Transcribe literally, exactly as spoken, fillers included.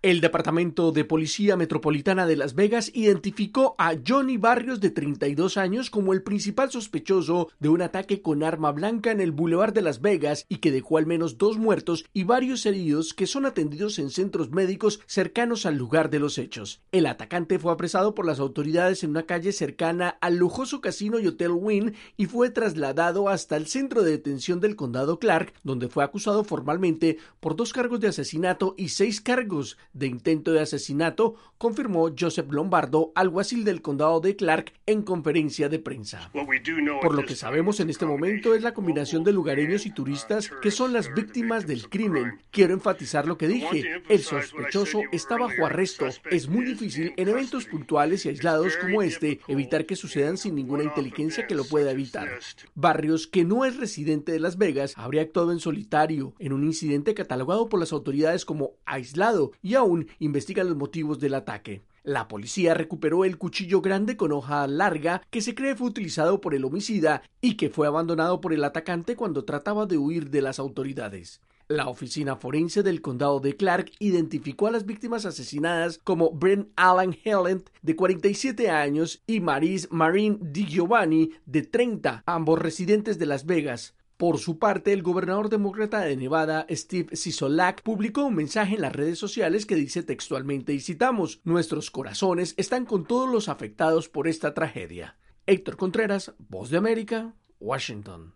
El Departamento de Policía Metropolitana de Las Vegas identificó a Johnny Barrios, de treinta y dos años, como el principal sospechoso de un ataque con arma blanca en el Boulevard de Las Vegas y que dejó al menos dos muertos y varios heridos que son atendidos en centros médicos cercanos al lugar de los hechos. El atacante fue apresado por las autoridades en una calle cercana al lujoso casino y hotel Wynn y fue trasladado hasta el centro de detención del condado Clark, donde fue acusado formalmente por dos cargos de asesinato y seis cargos de intento de asesinato, confirmó Joseph Lombardo, alguacil del condado de Clark, en conferencia de prensa. Por lo que sabemos en este momento es la combinación de lugareños y turistas que son las víctimas del crimen. Quiero enfatizar lo que dije, el sospechoso está bajo arresto. Es muy difícil en eventos puntuales y aislados como este evitar que sucedan sin ninguna inteligencia que lo pueda evitar. Barrios, que no es residente de Las Vegas, habría actuado en solitario en un incidente catalogado por las autoridades como aislado y aún investigan los motivos del ataque. La policía recuperó el cuchillo grande con hoja larga que se cree fue utilizado por el homicida y que fue abandonado por el atacante cuando trataba de huir de las autoridades. La oficina forense del condado de Clark identificó a las víctimas asesinadas como Brent Alan Helland, de cuarenta y siete años, y Maris Marin DiGiovanni, de treinta, ambos residentes de Las Vegas. Por su parte, el gobernador demócrata de Nevada, Steve Sisolak, publicó un mensaje en las redes sociales que dice textualmente, y citamos: "Nuestros corazones están con todos los afectados por esta tragedia". Héctor Contreras, Voz de América, Washington.